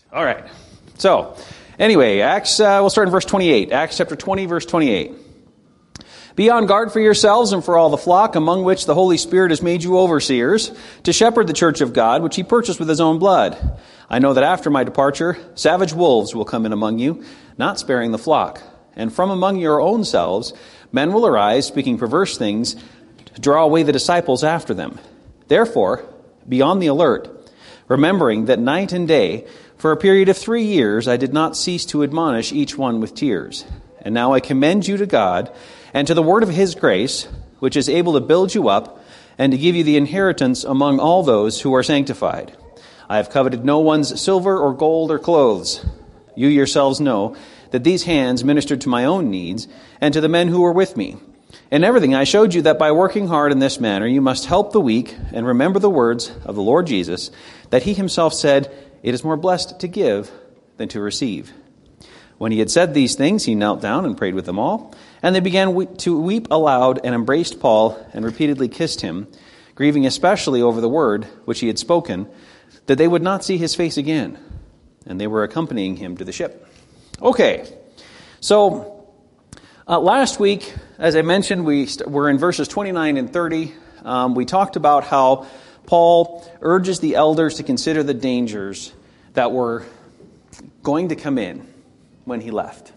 All right. So, anyway, Acts, we'll start in verse 28. Acts chapter 20, verse 28. Be on guard for yourselves and for all the flock, among which the Holy Spirit has made you overseers, to shepherd the church of God, which he purchased with his own blood. I know that after my departure, savage wolves will come in among you, not sparing the flock. And from among your own selves, men will arise, speaking perverse things, to draw away the disciples after them. Therefore, be on the alert, remembering that night and day, for a period of 3 years, I did not cease to admonish each one with tears. And now I commend you to God and to the word of his grace, which is able to build you up and to give you the inheritance among all those who are sanctified. I have coveted no one's silver or gold or clothes. You yourselves know that these hands ministered to my own needs and to the men who were with me. In everything I showed you that by working hard in this manner you must help the weak and remember the words of the Lord Jesus, that he himself said, "It is more blessed to give than to receive." When he had said these things, he knelt down and prayed with them all, and they began to weep aloud and embraced Paul and repeatedly kissed him, grieving especially over the word which he had spoken, that they would not see his face again. And they were accompanying him to the ship. Okay, so last week, as I mentioned, we were in verses 29 and 30. We talked about how Paul urges the elders to consider the dangers that were going to come in when he left.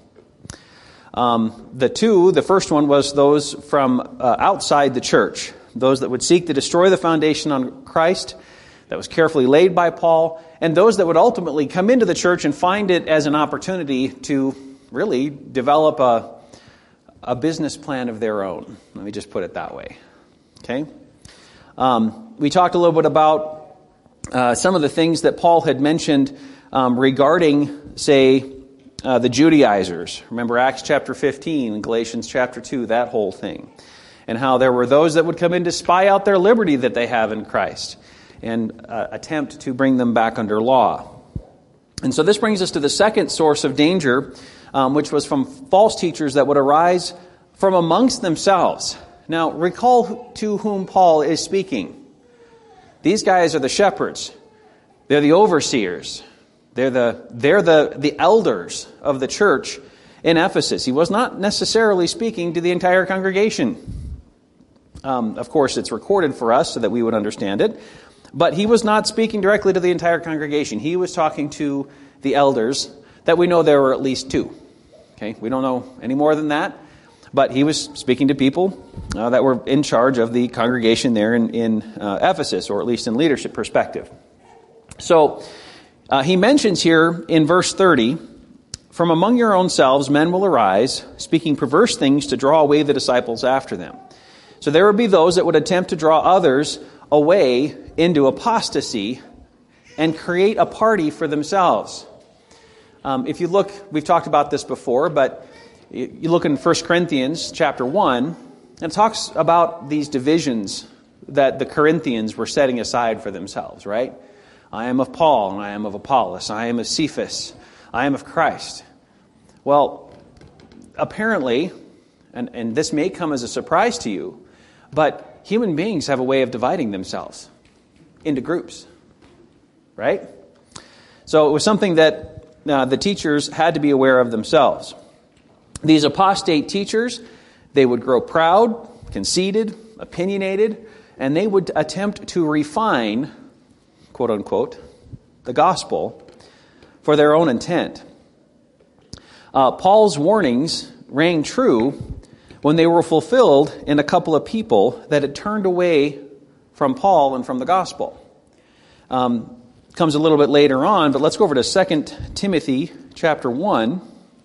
The first one was those from outside the church, those that would seek to destroy the foundation on Christ that was carefully laid by Paul, and those that would ultimately come into the church and find it as an opportunity to really develop a business plan of their own. Let me just put it that way. Okay? We talked a little bit about some of the things that Paul had mentioned regarding, say, the Judaizers. Remember Acts chapter 15 and Galatians chapter 2, that whole thing. And how there were those that would come in to spy out their liberty that they have in Christ and attempt to bring them back under law. And so this brings us to the second source of danger, which was from false teachers that would arise from amongst themselves. Now, recall to whom Paul is speaking. These guys are the shepherds. They're the overseers. They're the elders of the church in Ephesus. He was not necessarily speaking to the entire congregation. Of course, it's recorded for us so that we would understand it. But he was not speaking directly to the entire congregation. He was talking to the elders, that we know there were at least 2. Okay, we don't know any more than that. But he was speaking to people that were in charge of the congregation there in Ephesus, or at least in leadership perspective. So he mentions here in verse 30, "From among your own selves men will arise, speaking perverse things to draw away the disciples after them." So there would be those that would attempt to draw others away into apostasy and create a party for themselves. If you look, we've talked about this before, but you look in 1 Corinthians chapter 1, and it talks about these divisions that the Corinthians were setting aside for themselves, right? I am of Paul, and I am of Apollos. I am of Cephas. I am of Christ. Well, apparently, and this may come as a surprise to you, but human beings have a way of dividing themselves into groups, right? So it was something that the teachers had to be aware of themselves. These apostate teachers, they would grow proud, conceited, opinionated, and they would attempt to refine, quote unquote, the gospel for their own intent. Paul's warnings rang true when they were fulfilled in a couple of people that had turned away from Paul and from the gospel. Comes a little bit later on, but let's go over to 2 Timothy chapter 1.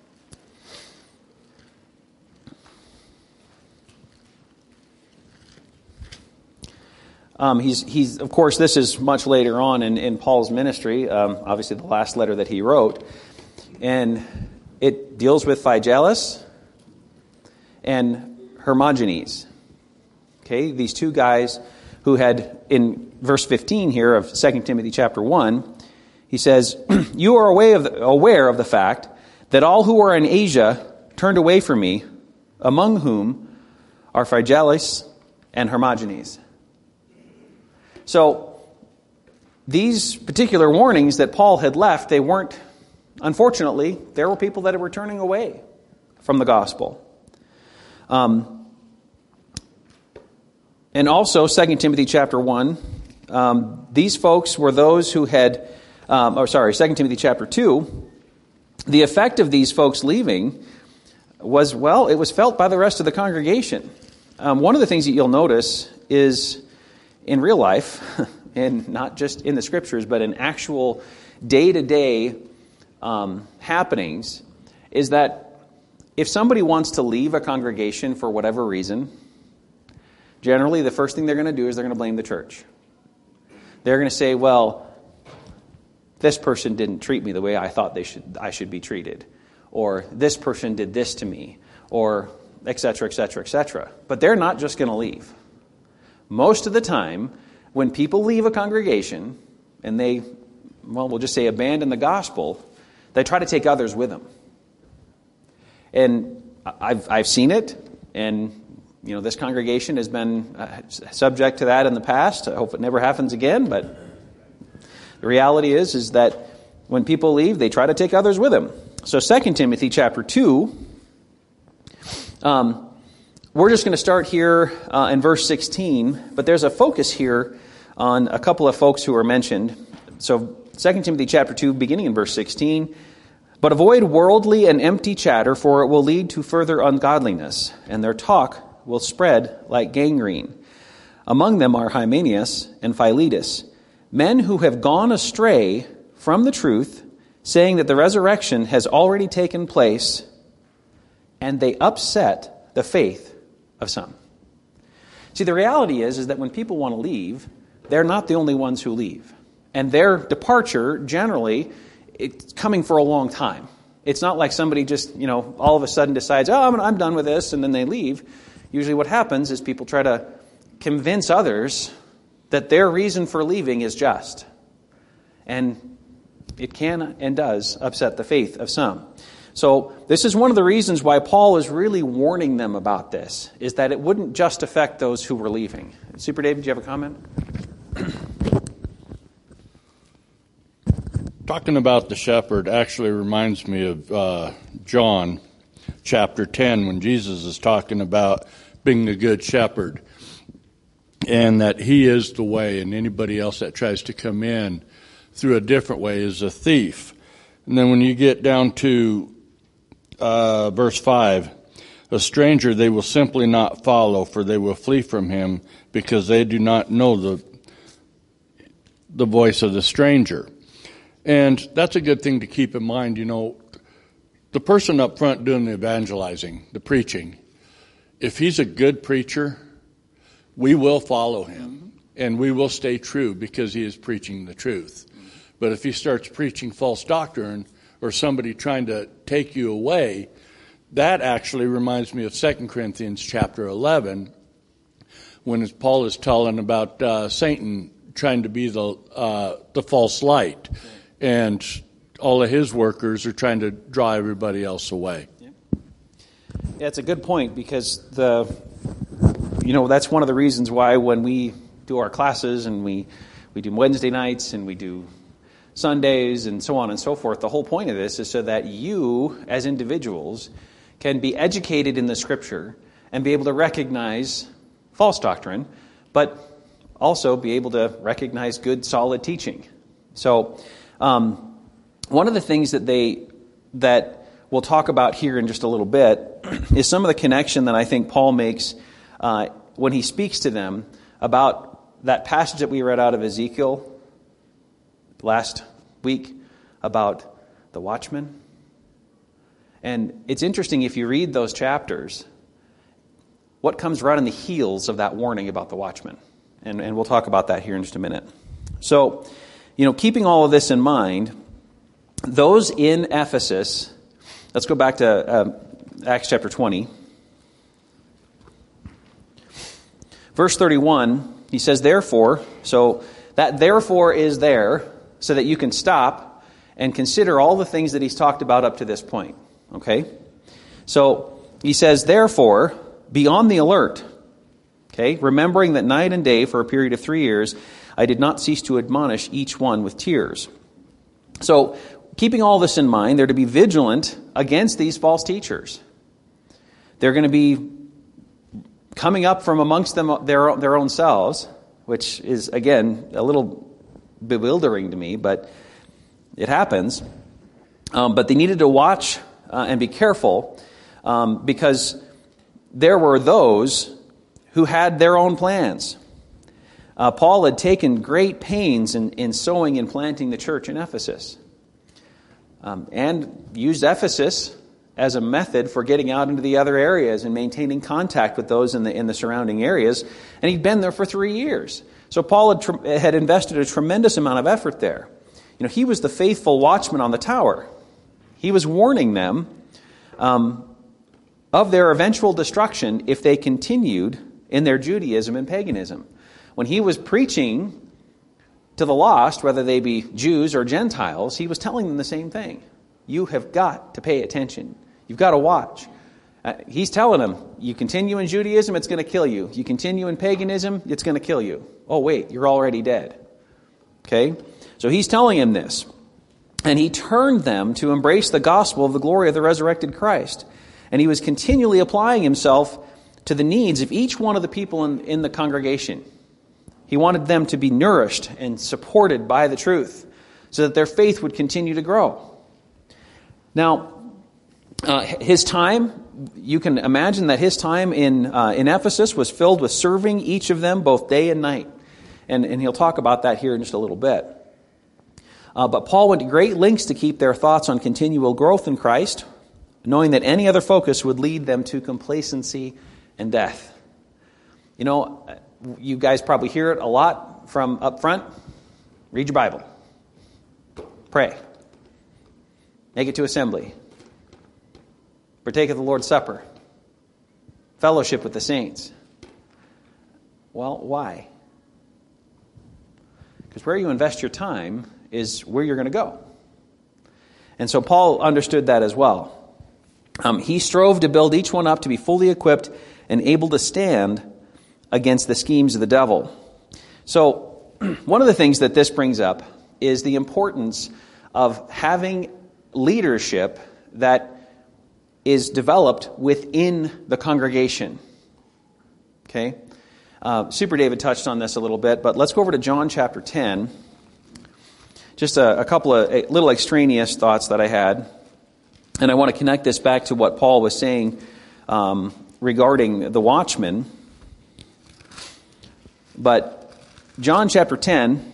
He's of course, this is much later on in Paul's ministry, obviously the last letter that he wrote. And it deals with Phygelus and Hermogenes. Okay, these 2 guys who had, in verse 15 here of 2 Timothy chapter 1, he says, "You are aware of the fact that all who are in Asia turned away from me, among whom are Phygelus and Hermogenes." So, these particular warnings that Paul had left, they weren't, unfortunately, there were people that were turning away from the gospel. And also, 2 Timothy chapter 1, these folks were those who had, 2 Timothy chapter 2, the effect of these folks leaving was, well, it was felt by the rest of the congregation. One of the things that you'll notice is in real life, and not just in the scriptures, but in actual day-to-day happenings, is that if somebody wants to leave a congregation for whatever reason, generally the first thing they're going to do is they're going to blame the church. They're going to say, well, this person didn't treat me the way I thought I should be treated. Or this person did this to me. Or et cetera, et cetera, et cetera. But they're not just going to leave. Most of the time, when people leave a congregation and they, well, we'll just say abandon the gospel, they try to take others with them. And I've seen it, and this congregation has been subject to that in the past. I hope it never happens again, but the reality is that when people leave, they try to take others with them. So 2 Timothy chapter 2, we're just going to start here in verse 16, but there's a focus here on a couple of folks who are mentioned. So 2 Timothy chapter 2, beginning in verse 16, but avoid worldly and empty chatter, for it will lead to further ungodliness, and their talk will spread like gangrene. Among them are Hymenaeus and Philetus, men who have gone astray from the truth, saying that the resurrection has already taken place, and they upset the faith of some. See, the reality is that when people want to leave, they're not the only ones who leave. And their departure, generally, it's coming for a long time. It's not like somebody just, all of a sudden decides, oh, I'm done with this, and then they leave. Usually what happens is people try to convince others that their reason for leaving is just. And it can and does upset the faith of some. So this is one of the reasons why Paul is really warning them about this, is that it wouldn't just affect those who were leaving. Super David, do you have a comment? Talking about the shepherd actually reminds me of John chapter 10, when Jesus is talking about being the good shepherd, and that he is the way, and anybody else that tries to come in through a different way is a thief. And then when you get down to verse 5, a stranger they will simply not follow, for they will flee from him, because they do not know the voice of the stranger. And that's a good thing to keep in mind. The person up front doing the evangelizing, the preaching, if he's a good preacher, we will follow him, and we will stay true because he is preaching the truth. But if he starts preaching false doctrine, or somebody trying to take you away, that actually reminds me of 2 Corinthians chapter 11, when Paul is telling about Satan trying to be the false light, and all of his workers are trying to draw everybody else away. Yeah, it's a good point, because that's one of the reasons why when we do our classes, and we do Wednesday nights, and we do Sundays, and so on and so forth, the whole point of this is so that you, as individuals, can be educated in the Scripture and be able to recognize false doctrine, but also be able to recognize good, solid teaching. So, one of the things that we'll talk about here in just a little bit is some of the connection that I think Paul makes when he speaks to them about that passage that we read out of Ezekiel last week about the watchman. And it's interesting, if you read those chapters, what comes right on the heels of that warning about the watchman. And we'll talk about that here in just a minute. So, keeping all of this in mind, those in Ephesus, let's go back to Acts chapter 20. Verse 31, he says, therefore, so that therefore is there so that you can stop and consider all the things that he's talked about up to this point. Okay? So he says, therefore, be on the alert. Okay? Remembering that night and day for a period of 3 years, I did not cease to admonish each one with tears. So, keeping all this in mind, they're to be vigilant against these false teachers. They're going to be coming up from amongst them their own selves, which is, again, a little bewildering to me, but it happens. But they needed to watch and be careful because there were those who had their own plans. Paul had taken great pains in sowing and planting the church in Ephesus, and used Ephesus as a method for getting out into the other areas and maintaining contact with those in the surrounding areas. And he'd been there for 3 years. So Paul had invested a tremendous amount of effort there. He was the faithful watchman on the tower. He was warning them of their eventual destruction if they continued in their Judaism and paganism. When he was preaching to the lost, whether they be Jews or Gentiles, he was telling them the same thing. You have got to pay attention. You've got to watch. He's telling them, you continue in Judaism, it's going to kill you. You continue in paganism, it's going to kill you. Oh, wait, you're already dead. Okay? So he's telling him this. And he turned them to embrace the gospel of the glory of the resurrected Christ. And he was continually applying himself to the needs of each one of the people in the congregation. He wanted them to be nourished and supported by the truth so that their faith would continue to grow. Now, his time, you can imagine that his time in Ephesus was filled with serving each of them both day and night. And he'll talk about that here in just a little bit. But Paul went to great lengths to keep their thoughts on continual growth in Christ, knowing that any other focus would lead them to complacency and death. You guys probably hear it a lot from up front. Read your Bible. Pray. Make it to assembly. Partake of the Lord's Supper. Fellowship with the saints. Well, why? Because where you invest your time is where you're going to go. And so Paul understood that as well. He strove to build each one up to be fully equipped and able to stand against the schemes of the devil. So one of the things that this brings up is the importance of having leadership that is developed within the congregation. Okay? Super David touched on this a little bit, but let's go over to John chapter 10. Just a couple of little extraneous thoughts that I had. And I want to connect this back to what Paul was saying regarding the watchman. But John chapter 10,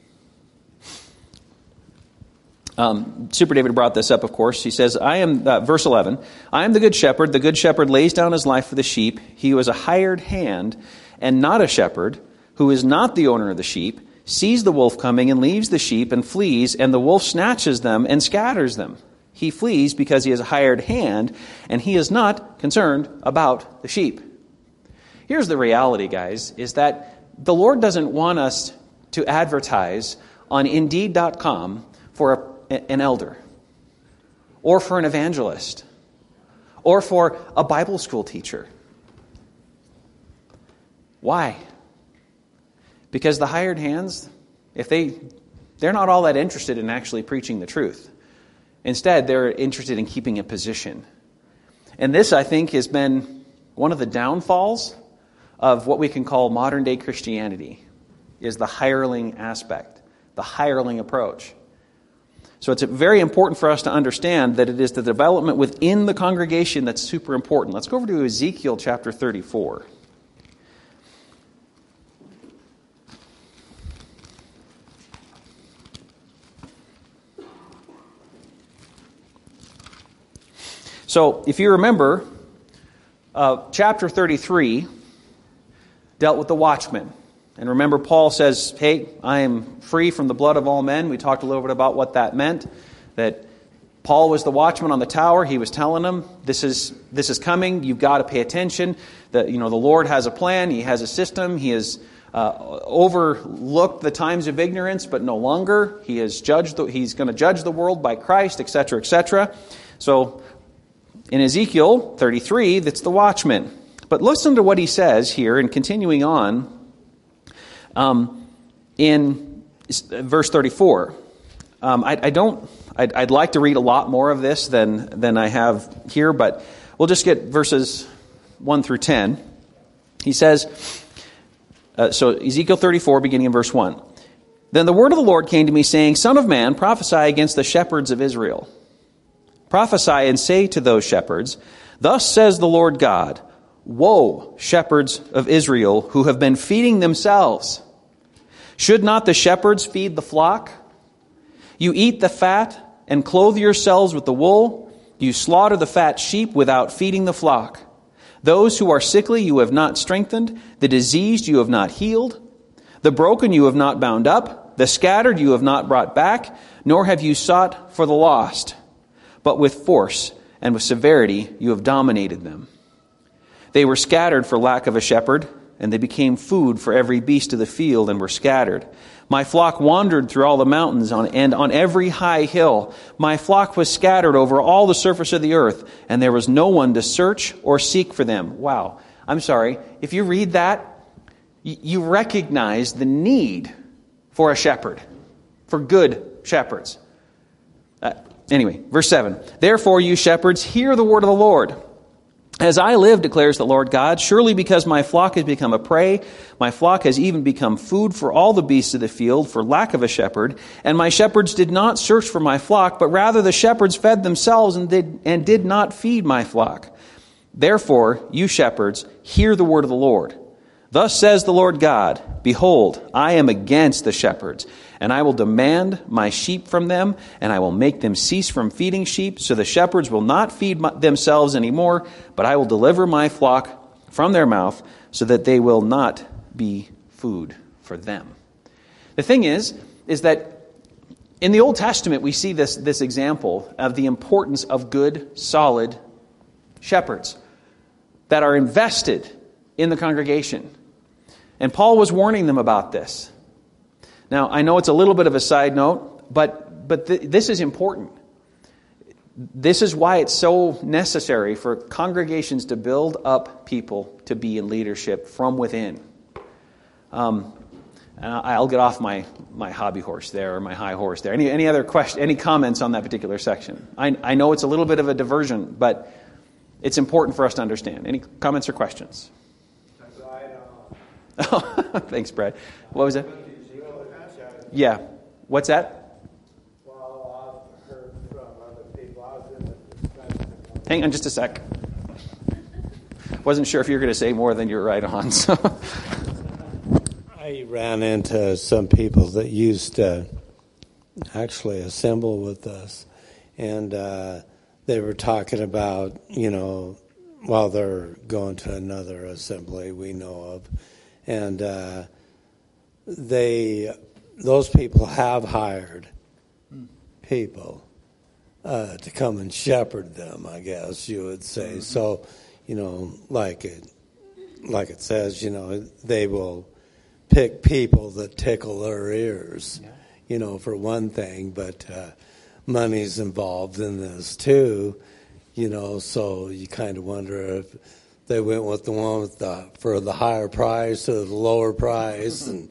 Super David brought this up, of course. He says, verse 11, I am the good shepherd. The good shepherd lays down his life for the sheep. He who is a hired hand and not a shepherd, who is not the owner of the sheep, sees the wolf coming and leaves the sheep and flees, and the wolf snatches them and scatters them. He flees because he is a hired hand, and he is not concerned about the sheep. Here's the reality, guys, is that the Lord doesn't want us to advertise on Indeed.com for an elder, or for an evangelist, or for a Bible school teacher. Why? Because the hired hands, they're not all that interested in actually preaching the truth. Instead, they're interested in keeping a position. And this, I think, has been one of the downfalls of what we can call modern-day Christianity, is the hireling aspect, the hireling approach. So it's very important for us to understand that it is the development within the congregation that's super important. Let's go over to Ezekiel chapter 34. So, if you remember, chapter 33 dealt with the watchman. And remember, Paul says, hey, I am free from the blood of all men. We talked a little bit about what that meant, that Paul was the watchman on the tower. He was telling them, this is coming. You've got to pay attention. The Lord has a plan. He has a system. He has overlooked the times of ignorance, but no longer. He has he's going to judge the world by Christ, etc., etc. So, in Ezekiel 33, that's the watchman. But listen to what he says here, and continuing on. in verse 34. I'd like to read a lot more of this than I have here, but we'll just get verses 1 through 10. He says, so Ezekiel 34, beginning in verse 1. Then the word of the Lord came to me, saying, Son of man, prophesy against the shepherds of Israel. Prophesy and say to those shepherds, Thus says the Lord God, Woe, shepherds of Israel, who have been feeding themselves. Should not the shepherds feed the flock? You eat the fat and clothe yourselves with the wool. You slaughter the fat sheep without feeding the flock. Those who are sickly you have not strengthened. The diseased you have not healed. The broken you have not bound up. The scattered you have not brought back. Nor have you sought for the lost. But with force and with severity you have dominated them. They were scattered for lack of a shepherd, and they became food for every beast of the field and were scattered. My flock wandered through all the mountains and on every high hill. My flock was scattered over all the surface of the earth, and there was no one to search or seek for them. Wow. I'm sorry. If you read that, you recognize the need for a shepherd, for good shepherds. Anyway, verse 7. Therefore, you shepherds, hear the word of the Lord. As I live, declares the Lord God, surely because my flock has become a prey, my flock has even become food for all the beasts of the field for lack of a shepherd, and my shepherds did not search for my flock, but rather the shepherds fed themselves and did not feed my flock. Therefore, you shepherds, hear the word of the Lord. Thus says the Lord God, Behold, I am against the shepherds, and I will demand my sheep from them, and I will make them cease from feeding sheep, so the shepherds will not feed themselves anymore, but I will deliver my flock from their mouth, so that they will not be food for them. The thing is that in the Old Testament we see this example of the importance of good, solid shepherds that are invested in the congregation. And Paul was warning them about this. Now, I know it's a little bit of a side note, but this is important. This is why it's so necessary for congregations to build up people to be in leadership from within. And I'll get off my hobby horse there, or my high horse there. Any other question? Any comments on that particular section? I know it's a little bit of a diversion, but it's important for us to understand. Any comments or questions? Thanks, Brad. What was that? Yeah. What's that? Well, I've heard from other people. I was in the discussion. Hang on just a sec. Wasn't sure if you were going to say more than you were right on. So. I ran into some people that used to actually assemble with us, and they were talking about, while they're going to another assembly we know of, and those people have hired people to come and shepherd them, I guess you would say. So, like it says, they will pick people that tickle their ears, for one thing, but money's involved in this too, so you kind of wonder if they went with the one for the higher price or the lower price, and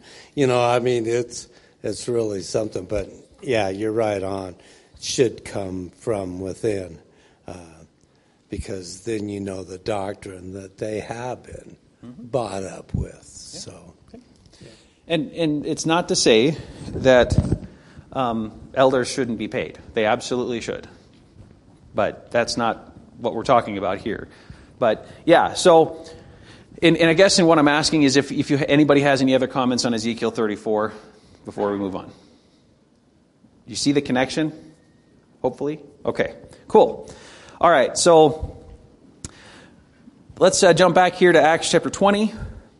it's really something. But yeah, you're right on. It should come from within, because then the doctrine that they have been bought up with. Yeah. So, okay. And it's not to say that elders shouldn't be paid. They absolutely should, but that's not what we're talking about here. But yeah, so, and I guess what I'm asking is if anybody has any other comments on Ezekiel 34 before we move on. You see the connection? Hopefully? Okay, cool. All right, so let's jump back here to Acts chapter 20.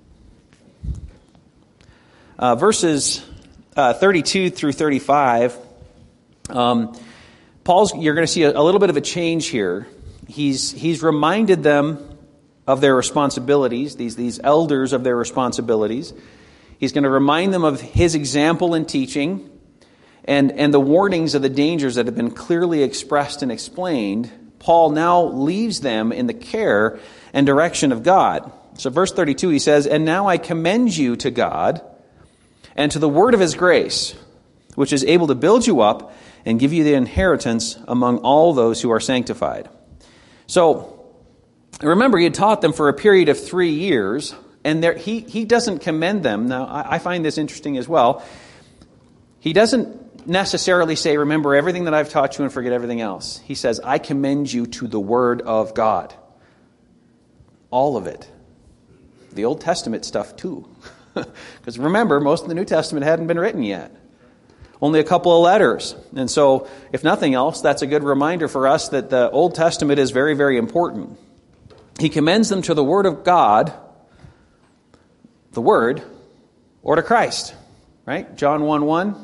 Verses 32 through 35. You're going to see a little bit of a change here. He's reminded them of their responsibilities, these elders of their responsibilities. He's going to remind them of his example in teaching and the warnings of the dangers that have been clearly expressed and explained. Paul now leaves them in the care and direction of God. So verse 32, he says, And now I commend you to God and to the word of his grace, which is able to build you up and give you the inheritance among all those who are sanctified. So, remember, he had taught them for a period of 3 years, and he doesn't commend them. Now, I find this interesting as well. He doesn't necessarily say, remember everything that I've taught you and forget everything else. He says, I commend you to the Word of God. All of it. The Old Testament stuff too. Because remember, most of the New Testament hadn't been written yet. Only a couple of letters. And so, if nothing else, that's a good reminder for us that the Old Testament is very, very important. He commends them to the Word of God, the Word, or to Christ. Right? John 1:1.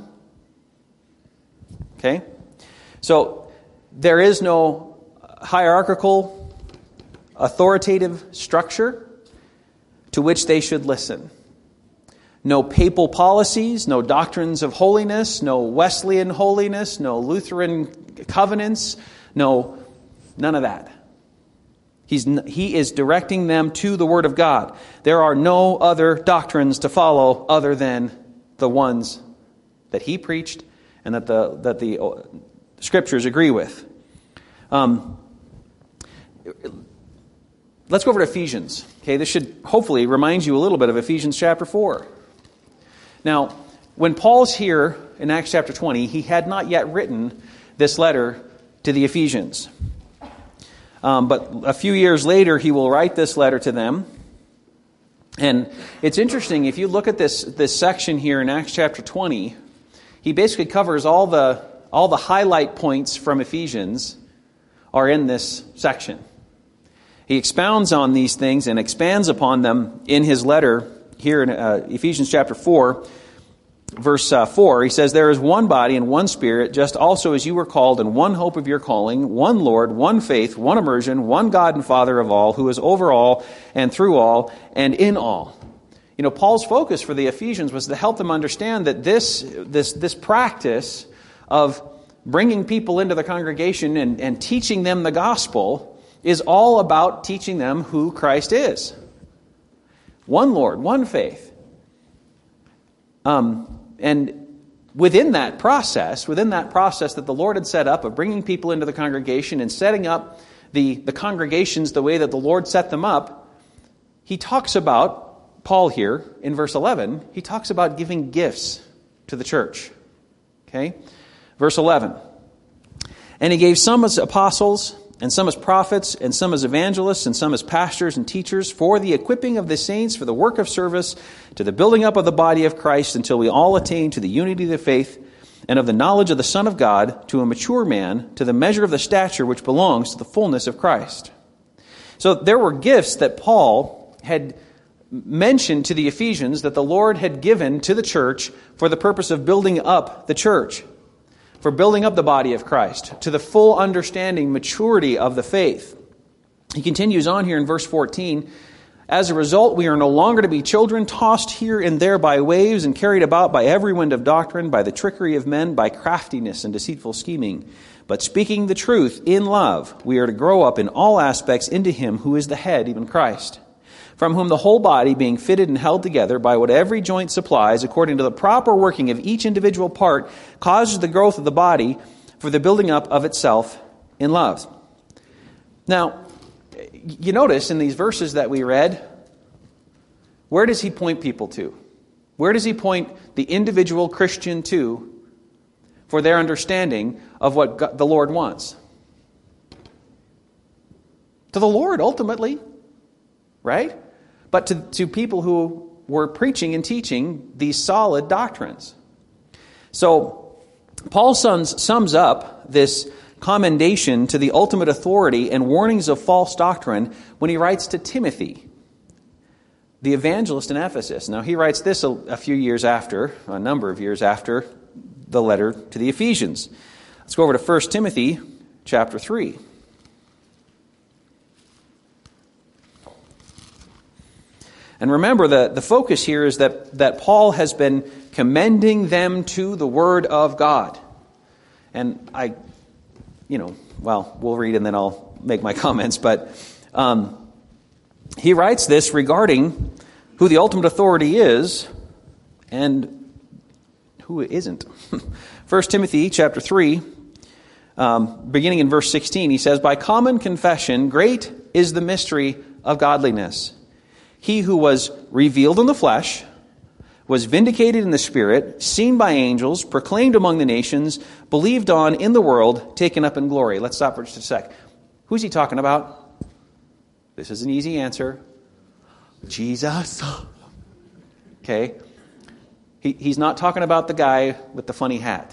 Okay? So, there is no hierarchical, authoritative structure to which they should listen. No papal policies, no doctrines of holiness, no Wesleyan holiness, no Lutheran covenants, none of that. He is directing them to the Word of God. There are no other doctrines to follow other than the ones that he preached and that the Scriptures agree with. Let's go over to Ephesians. Okay, this should hopefully remind you a little bit of Ephesians chapter 4. Now, when Paul's here in Acts chapter 20, he had not yet written this letter to the Ephesians. But a few years later, he will write this letter to them. And it's interesting, if you look at this section here in Acts chapter 20, he basically covers all the highlight points from Ephesians are in this section. He expounds on these things and expands upon them in his letter here in Ephesians chapter 4, verse 4. He says, there is one body and one Spirit, just also as you were called in one hope of your calling, one Lord, one faith, one immersion, one God and Father of all, who is over all and through all and in all. You know, Paul's focus for the Ephesians was to help them understand that this practice of bringing people into the congregation and teaching them the gospel is all about teaching them who Christ is. One Lord, one faith. And within that process that the Lord had set up of bringing people into the congregation and setting up the congregations the way that the Lord set them up, he talks about, Paul here in verse 11, he talks about giving gifts to the church. Okay? Verse 11. And he gave some as apostles, and some as prophets, and some as evangelists, and some as pastors and teachers, for the equipping of the saints, for the work of service, to the building up of the body of Christ, until we all attain to the unity of the faith, and of the knowledge of the Son of God, to a mature man, to the measure of the stature which belongs to the fullness of Christ. So there were gifts that Paul had mentioned to the Ephesians that the Lord had given to the church for the purpose of building up the church, for building up the body of Christ, to the full understanding, maturity of the faith. He continues on here in verse 14. As a result, we are no longer to be children, tossed here and there by waves and carried about by every wind of doctrine, by the trickery of men, by craftiness and deceitful scheming. But speaking the truth in love, we are to grow up in all aspects into Him who is the head, even Christ, from whom the whole body, being fitted and held together by what every joint supplies, according to the proper working of each individual part, causes the growth of the body for the building up of itself in love. Now, you notice in these verses that we read, where does he point people to? Where does he point the individual Christian to for their understanding of what the Lord wants? To the Lord, ultimately, right? But to people who were preaching and teaching these solid doctrines. So, Paul sums up this commendation to the ultimate authority and warnings of false doctrine when he writes to Timothy, the evangelist in Ephesus. Now, he writes this a number of years after the letter to the Ephesians. Let's go over to 1 Timothy chapter 3. And remember, the focus here is that Paul has been commending them to the Word of God. And we'll read and then I'll make my comments. But he writes this regarding who the ultimate authority is and who isn't? 1 Timothy chapter 3, beginning in verse 16, he says, "By common confession, great is the mystery of godliness. He who was revealed in the flesh, was vindicated in the Spirit, seen by angels, proclaimed among the nations, believed on in the world, taken up in glory." Let's stop for just a sec. Who's he talking about? This is an easy answer. Jesus. Okay. He's not talking about the guy with the funny hat.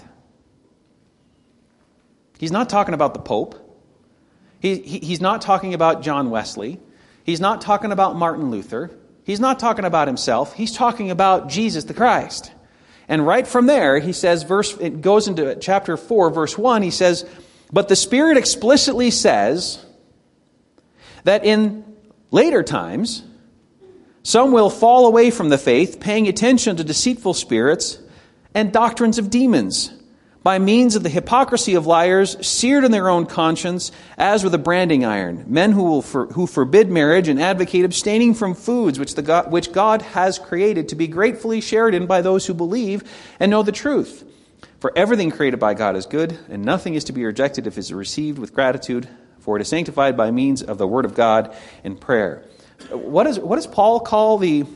He's not talking about the Pope. He's not talking about John Wesley. He's not talking about Martin Luther. He's not talking about himself. He's talking about Jesus the Christ. And right from there, he says, it goes into chapter 4, verse 1, he says, "But the Spirit explicitly says that in later times, some will fall away from the faith, paying attention to deceitful spirits and doctrines of demons, by means of the hypocrisy of liars, seared in their own conscience, as with a branding iron. Men who forbid marriage and advocate abstaining from foods which God has created to be gratefully shared in by those who believe and know the truth. For everything created by God is good, and nothing is to be rejected if it is received with gratitude, for it is sanctified by means of the word of God in prayer." What does Paul call the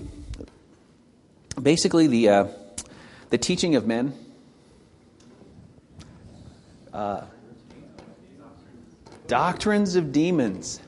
teaching of men? Doctrines of demons.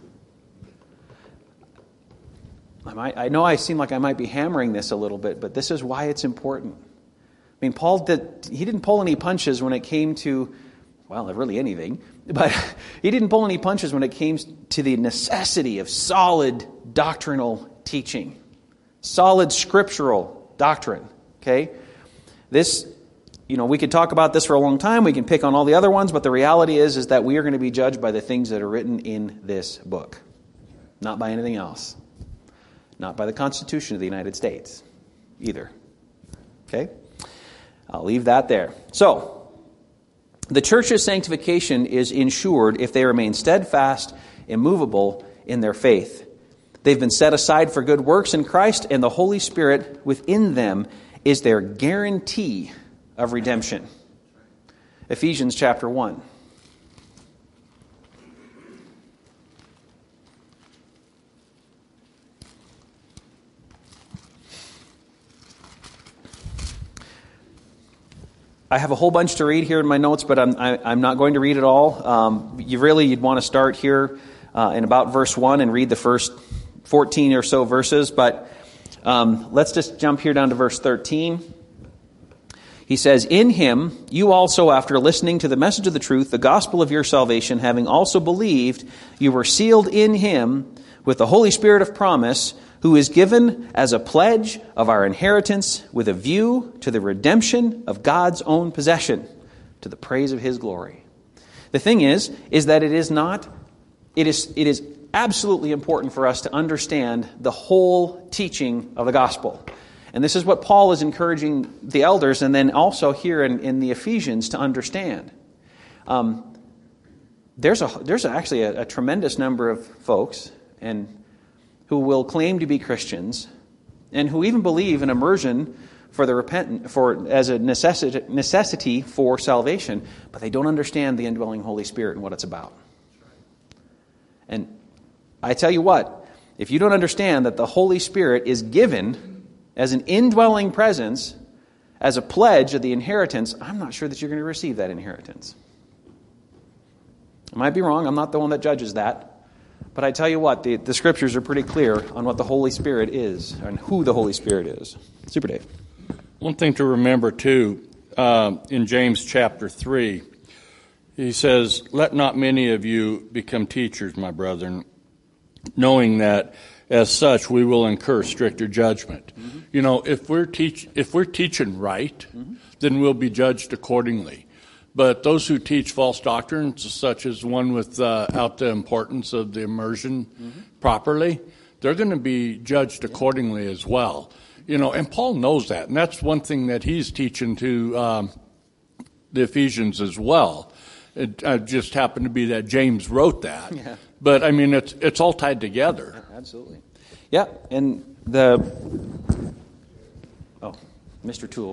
I know I seem like I might be hammering this a little bit, but this is why it's important. I mean, Paul didn't pull any punches when it came to, well, really anything, but he didn't pull any punches when it came to the necessity of solid doctrinal teaching, solid scriptural doctrine. Okay, this. We could talk about this for a long time. We can pick on all the other ones, but the reality is that we are going to be judged by the things that are written in this book, not by anything else, not by the Constitution of the United States either. Okay? I'll leave that there. So, the church's sanctification is ensured if they remain steadfast, immovable in their faith. They've been set aside for good works in Christ, and the Holy Spirit within them is their guarantee of redemption. Ephesians chapter 1. I have a whole bunch to read here in my notes, but I'm not going to read it all. You'd want to start here in about verse 1 and read the first 14 or so verses, but let's just jump here down to verse 13. He says, "In him, you also, after listening to the message of the truth, the gospel of your salvation, having also believed, you were sealed in him with the Holy Spirit of promise, who is given as a pledge of our inheritance with a view to the redemption of God's own possession, to the praise of his glory." The thing is that it is absolutely important for us to understand the whole teaching of the gospel. And this is what Paul is encouraging the elders, and then also here in the Ephesians to understand. There's actually a tremendous number of folks and who will claim to be Christians and who even believe in immersion as a necessity for salvation, but they don't understand the indwelling Holy Spirit and what it's about. And I tell you what, if you don't understand that the Holy Spirit is given as an indwelling presence, as a pledge of the inheritance, I'm not sure that you're going to receive that inheritance. I might be wrong. I'm not the one that judges that. But I tell you what, the Scriptures are pretty clear on what the Holy Spirit is and who the Holy Spirit is. Super Dave. One thing to remember, too, in James chapter 3, he says, "Let not many of you become teachers, my brethren, knowing that as such, we will incur stricter judgment." Mm-hmm. If we're teaching right, mm-hmm. then we'll be judged accordingly. But those who teach false doctrines, such as one without the importance of the immersion mm-hmm. properly, they're going to be judged accordingly as well. And Paul knows that, and that's one thing that he's teaching to the Ephesians as well. It just happened to be that James wrote that. Yeah. But, it's all tied together. Yeah, absolutely. Yeah, and Mr. Toole.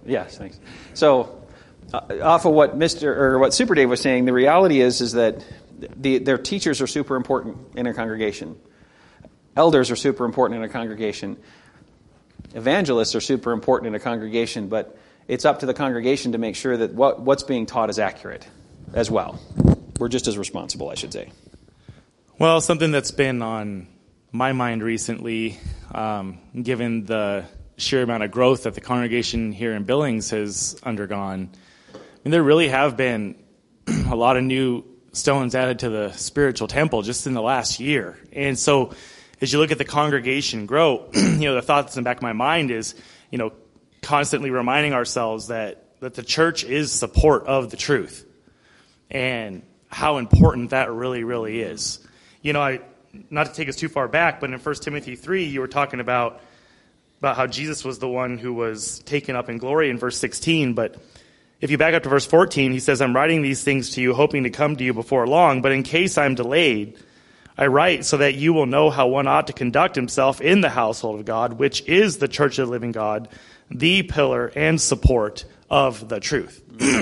Yes, thanks. So, off of what Super Dave was saying, the reality is that their teachers are super important in a congregation. Elders are super important in a congregation. Evangelists are super important in a congregation, but it's up to the congregation to make sure that what's being taught is accurate as well. We're just as responsible, I should say. Well, something that's been on my mind recently, given the sheer amount of growth that the congregation here in Billings has undergone, there really have been a lot of new stones added to the spiritual temple just in the last year. And so as you look at the congregation grow, the thought that's in the back of my mind is, constantly reminding ourselves that the church is support of the truth and how important that really, really is. Not to take us too far back, but in 1 Timothy 3, you were talking about how Jesus was the one who was taken up in glory in verse 16. But if you back up to verse 14, he says, I'm writing these things to you, hoping to come to you before long. But in case I'm delayed, I write so that you will know how one ought to conduct himself in the household of God, which is the church of the living God, the pillar and support of the truth.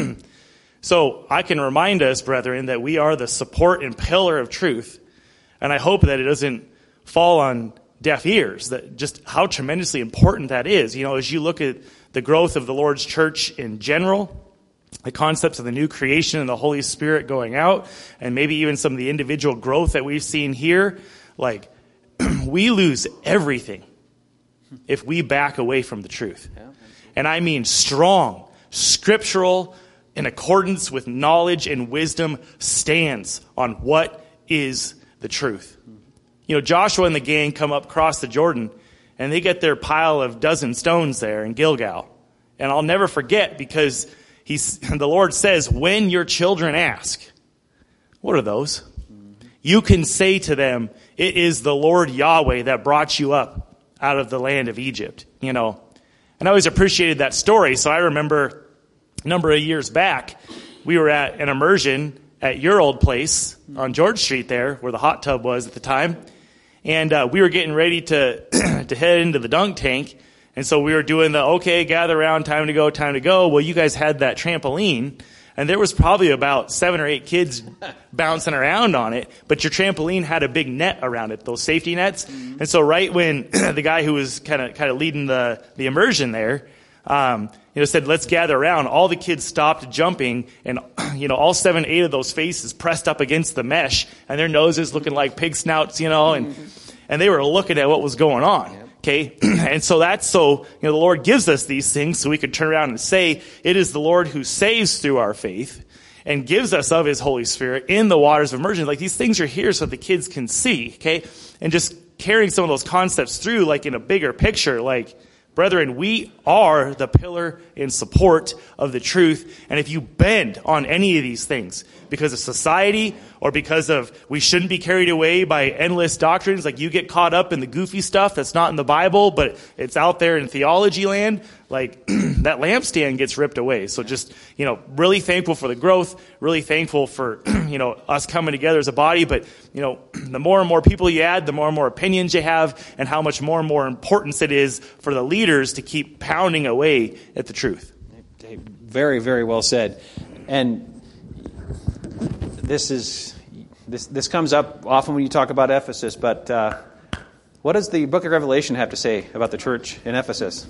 So I can remind us, brethren, that we are the support and pillar of truth. And I hope that it doesn't fall on deaf ears, that just how tremendously important that is. As you look at the growth of the Lord's church in general, the concepts of the new creation and the Holy Spirit going out, and maybe even some of the individual growth that we've seen here, we lose everything if we back away from the truth. And I mean strong, scriptural, in accordance with knowledge and wisdom, stands on what is the truth. Joshua and the gang come up across the Jordan, and they get their pile of dozen stones there in Gilgal. And I'll never forget, because the Lord says, when your children ask, what are those? You can say to them, it is the Lord Yahweh that brought you up out of the land of Egypt. And I always appreciated that story. So I remember a number of years back, we were at an immersion at your old place on George Street there, where the hot tub was at the time. And we were getting ready to head into the dunk tank. And so we were doing gather around, time to go. Well, you guys had that trampoline, and there was probably about 7 or 8 kids bouncing around on it, but your trampoline had a big net around it, those safety nets. Mm-hmm. And so right when the guy who was kind of leading the immersion there, said, let's gather around, all the kids stopped jumping, and, all 7, 8 of those faces pressed up against the mesh, and their noses looking like pig snouts, and they were looking at what was going on. Yep. Okay. And so the Lord gives us these things so we could turn around and say, it is the Lord who saves through our faith and gives us of his Holy Spirit in the waters of immersion. These things are here so the kids can see. Okay. And just carrying some of those concepts through, in a bigger picture, brethren, we are the pillar and support of the truth. And if you bend on any of these things because of society or because of we shouldn't be carried away by endless doctrines, you get caught up in the goofy stuff that's not in the Bible, but it's out there in theology land, that lampstand gets ripped away. So just, really thankful for the growth, really thankful for, us coming together as a body. But, the more and more people you add, the more and more opinions you have, and how much more and more importance it is for the leaders to keep pounding away at the truth. Very, very well said. And this comes up often when you talk about Ephesus, but what does the book of Revelation have to say about the church in Ephesus?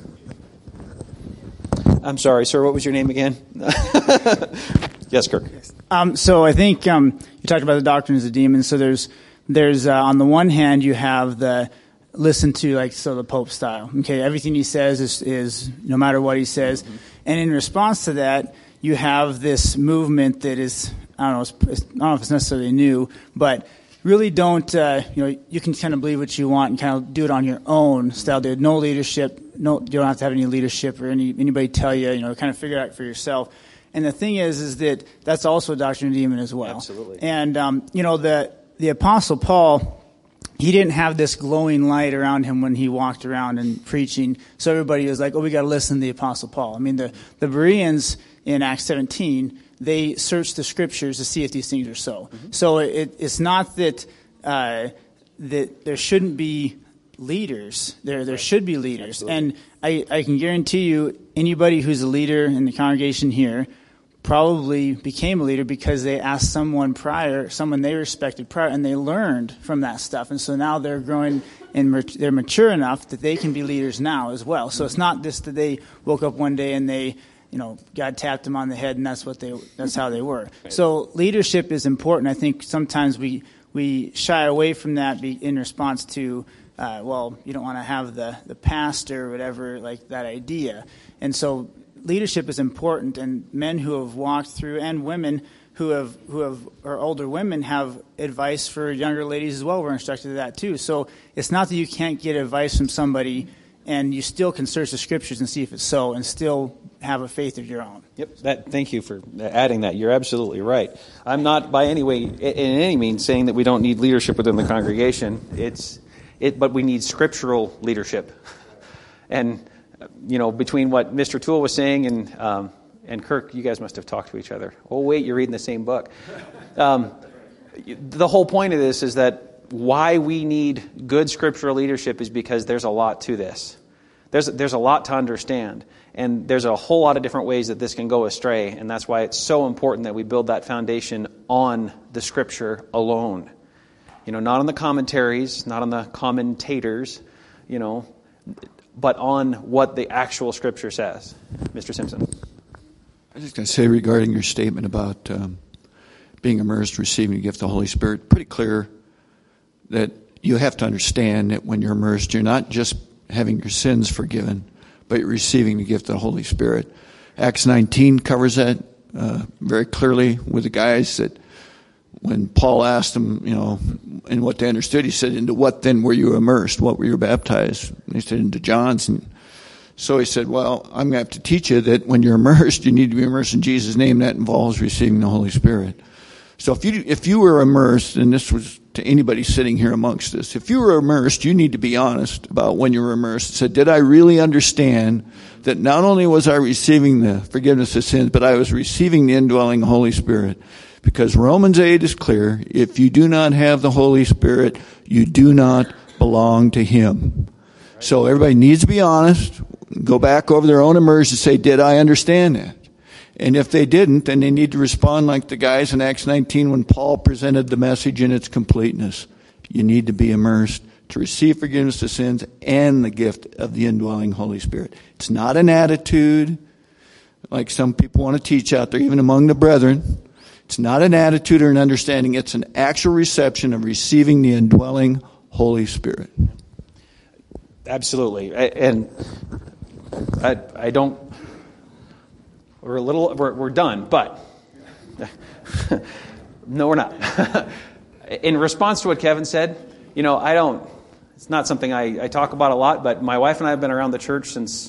I'm sorry, sir, what was your name again? Yes, Kirk. So I think you talked about the doctrines of demons. So there's on the one hand, you have the listen to the Pope style. Okay, everything he says is no matter what he says. Mm-hmm. And in response to that, you have this movement that is, I don't know if it's necessarily new, but really don't, you can kind of believe what you want and kind of do it on your own style. There's no leadership. No, you don't have to have any leadership or anybody tell you, kind of figure it out for yourself. And the thing is that that's also a doctrine of demon as well. Absolutely. And, the Apostle Paul, he didn't have this glowing light around him when he walked around and preaching. So everybody was like, we got to listen to the Apostle Paul. I mean, the Bereans in Acts 17, they searched the scriptures to see if these things are so. Mm-hmm. So it's not that that there shouldn't be leaders. There should be leaders. Absolutely. And I can guarantee you, anybody who's a leader in the congregation here probably became a leader because they asked someone they respected prior, and they learned from that stuff. And so now they're growing and they're mature enough that they can be leaders now as well. So it's not just that they woke up one day and they, God tapped them on the head and that's how they were. Right. So leadership is important. I think sometimes we shy away from that in response to, you don't want to have the pastor or whatever, like that idea. And so leadership is important, and men who have walked through, and women who are older women have advice for younger ladies as well. We're instructed to that too. So it's not that you can't get advice from somebody, and you still can search the scriptures and see if it's so, and still have a faith of your own. Yep. Thank you for adding that. You're absolutely right. I'm not by any way, in any means, saying that we don't need leadership within the congregation. But we need scriptural leadership, and between what Mr. Toole was saying and Kirk, you guys must have talked to each other. Oh, wait, you're reading the same book. The whole point of this is that why we need good scriptural leadership is because there's a lot to this. There's a lot to understand, and there's a whole lot of different ways that this can go astray, and that's why it's so important that we build that foundation on the Scripture alone. Not on the commentaries, not on the commentators, but on what the actual Scripture says. Mr. Simpson. I was just going to say regarding your statement about being immersed, receiving the gift of the Holy Spirit, pretty clear that you have to understand that when you're immersed, you're not just having your sins forgiven, but you're receiving the gift of the Holy Spirit. Acts 19 covers that very clearly with the guys that when Paul asked them, and what they understood, he said, into what then were you immersed? What were you baptized? And they said, into John's. And so he said, well, I'm going to have to teach you that when you're immersed, you need to be immersed in Jesus' name. That involves receiving the Holy Spirit. So if you were immersed, and this was to anybody sitting here amongst us, if you were immersed, you need to be honest about when you were immersed. Said, did I really understand that not only was I receiving the forgiveness of sins, but I was receiving the indwelling Holy Spirit? Because Romans 8 is clear, if you do not have the Holy Spirit, you do not belong to Him. So everybody needs to be honest, go back over their own immersion and say, did I understand that? And if they didn't, then they need to respond like the guys in Acts 19 when Paul presented the message in its completeness. You need to be immersed to receive forgiveness of sins and the gift of the indwelling Holy Spirit. It's not an attitude like some people want to teach out there, even among the brethren. It's not an attitude or an understanding. It's an actual reception of receiving the indwelling Holy Spirit. Absolutely. And I don't... We're done, but no, we're not. In response to what Kevin said, it's not something I talk about a lot, but my wife and I have been around the church since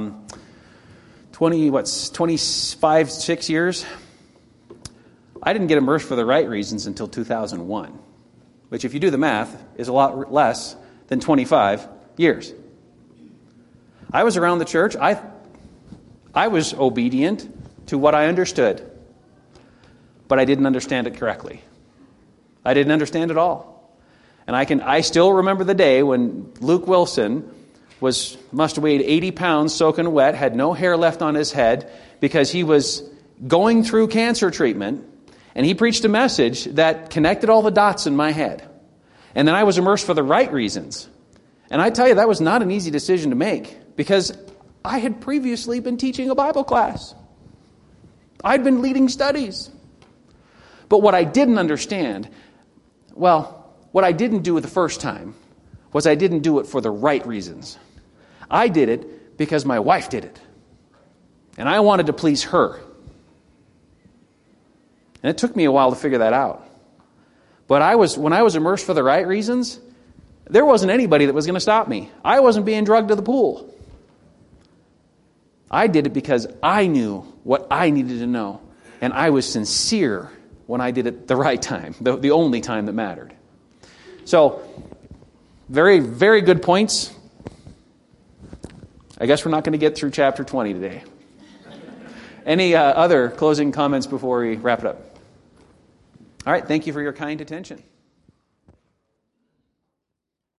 6 years. I didn't get immersed for the right reasons until 2001, which if you do the math is a lot less than 25 years. I was around the church. I was obedient to what I understood, but I didn't understand it correctly. I didn't understand it all. And I still remember the day when Luke Wilson must have weighed 80 pounds soaking wet, had no hair left on his head because he was going through cancer treatment, and he preached a message that connected all the dots in my head. And then I was immersed for the right reasons. And I tell you, that was not an easy decision to make because I had previously been teaching a Bible class. I'd been leading studies. But what I didn't understand, what I didn't do the first time was I didn't do it for the right reasons. I did it because my wife did it. And I wanted to please her. And it took me a while to figure that out. But when I was immersed for the right reasons, there wasn't anybody that was going to stop me. I wasn't being drugged to the pool. I did it because I knew what I needed to know. And I was sincere when I did it the right time, the only time that mattered. So, very, very good points. I guess we're not going to get through chapter 20 today. Any other closing comments before we wrap it up? All right, thank you for your kind attention.